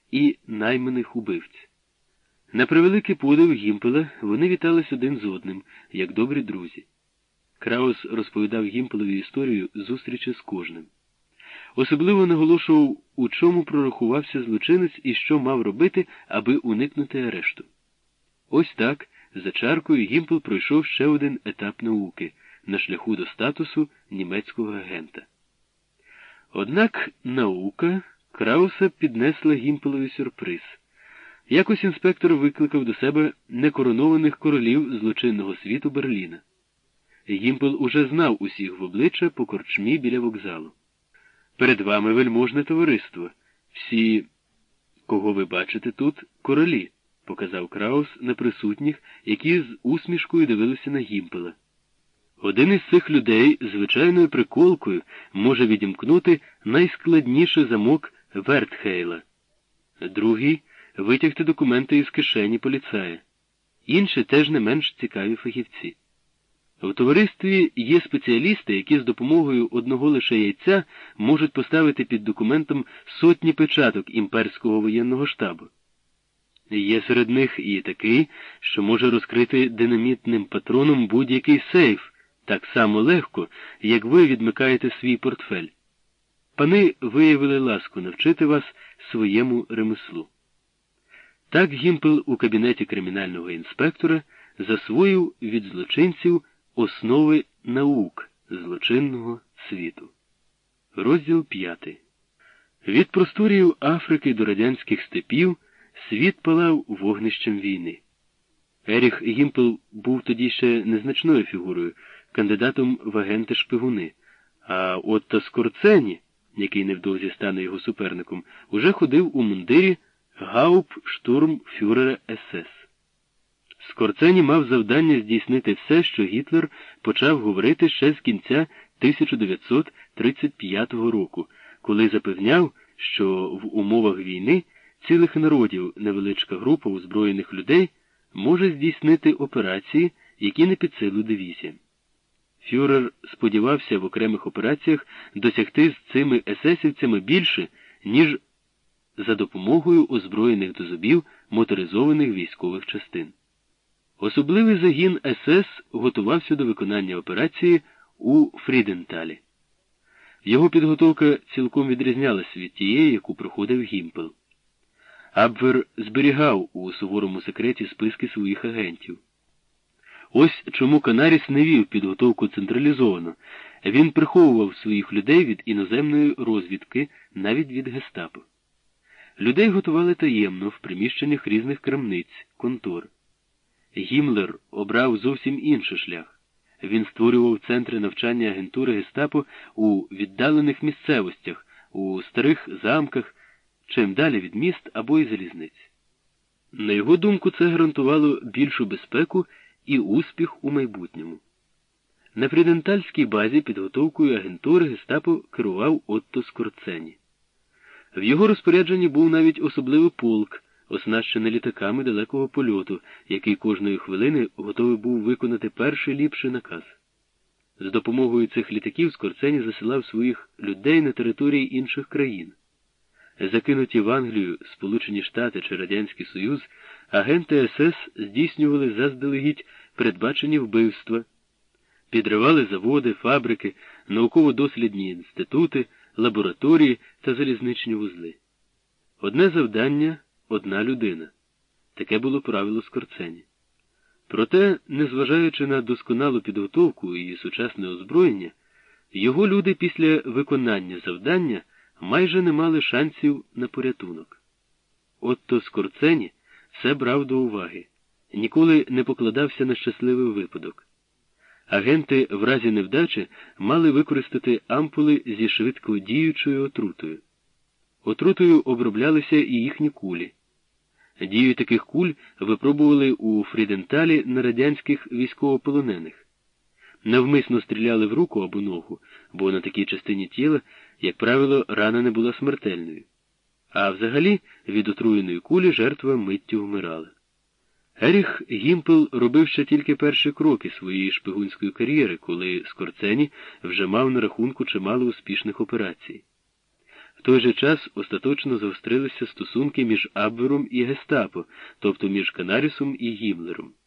і найманих убивць. На превеликий подив Гімпела вони вітались один з одним, як добрі друзі. Краус розповідав Гімпелові історію зустрічі з кожним. Особливо наголошував, у чому прорахувався злочинець і що мав робити, аби уникнути арешту. Ось так, за чаркою Гімпел пройшов ще один етап науки на шляху до статусу німецького агента. Однак наука Крауса піднесла Гімпелові сюрприз. Якось інспектор викликав до себе некоронованих королів злочинного світу Берліна. Гімпел уже знав усіх в обличчя по корчмі біля вокзалу. «Перед вами вельможне товариство. Всі, кого ви бачите тут, королі», – показав Краус на присутніх, які з усмішкою дивилися на Гімпела. Один із цих людей звичайною приколкою може відімкнути найскладніший замок Вертхейла. Другий – витягти документи із кишені поліцая. Інші теж не менш цікаві фахівці. В товаристві є спеціалісти, які з допомогою одного лише яйця можуть поставити під документом сотні печаток імперського воєнного штабу. Є серед них і такий, що може розкрити динамітним патроном будь-який сейф, так само легко, як ви відмикаєте свій портфель. Пани виявили ласку навчити вас своєму ремеслу. Так Гімпел у кабінеті кримінального інспектора засвоїв від злочинців основи наук злочинного світу. Розділ 5. Від просторів Африки до радянських степів світ палав вогнищем війни. Еріх Гімпел був тоді ще незначною фігурою, кандидатом в агенти-шпигуни, а Отто Скорцені, який невдовзі стане його суперником, уже ходив у мундирі гауптштурмфюрера СС. Скорцені мав завдання здійснити все, що Гітлер почав говорити ще з кінця 1935 року, коли запевняв, що в умовах війни цілих народів невеличка група озброєних людей може здійснити операції, які не під силу дивізіям. Фюрер сподівався в окремих операціях досягти з цими есесівцями більше, ніж за допомогою озброєних до зубів моторизованих військових частин. Особливий загін СС готувався до виконання операції у Фріденталі. Його підготовка цілком відрізнялась від тієї, яку проходив Гімпел. Абвер зберігав у суворому секреті списки своїх агентів. Ось чому Канаріс не вів підготовку централізовано. Він приховував своїх людей від іноземної розвідки, навіть від гестапо. Людей готували таємно в приміщеннях різних крамниць, контор. Гіммлер обрав зовсім інший шлях. Він створював центри навчання агентури гестапо у віддалених місцевостях, у старих замках, чим далі від міст або й залізниць. На його думку, це гарантувало більшу безпеку і успіх у майбутньому. На Фрідентальській базі підготовкою агентури гестапо керував Отто Скорцені. В його розпорядженні був навіть особливий полк, оснащений літаками далекого польоту, який кожної хвилини готовий був виконати перший ліпший наказ. З допомогою цих літаків Скорцені засилав своїх людей на території інших країн. Закинуті в Англію, Сполучені Штати чи Радянський Союз, агенти СС здійснювали заздалегідь передбачені вбивства, підривали заводи, фабрики, науково-дослідні інститути, лабораторії та залізничні вузли. Одне завдання – одна людина. Таке було правило Скорцені. Проте, незважаючи на досконалу підготовку і сучасне озброєння, його люди після виконання завдання майже не мали шансів на порятунок. Отто Скорцені все брав до уваги, ніколи не покладався на щасливий випадок. Агенти в разі невдачі мали використати ампули зі швидко діючою отрутою. Отрутою оброблялися і їхні кулі. Дію таких куль випробували у Фріденталі на радянських військовополонених. Навмисно стріляли в руку або ногу, бо на такій частині тіла, як правило, рана не була смертельною. А взагалі, від отруєної кулі жертва миттю вмирала. Еріх Гімпел робив ще тільки перші кроки своєї шпигунської кар'єри, коли Скорцені вже мав на рахунку чимало успішних операцій. В той же час остаточно загострилися стосунки між Абвером і Гестапо, тобто між Канарісом і Гіммлером.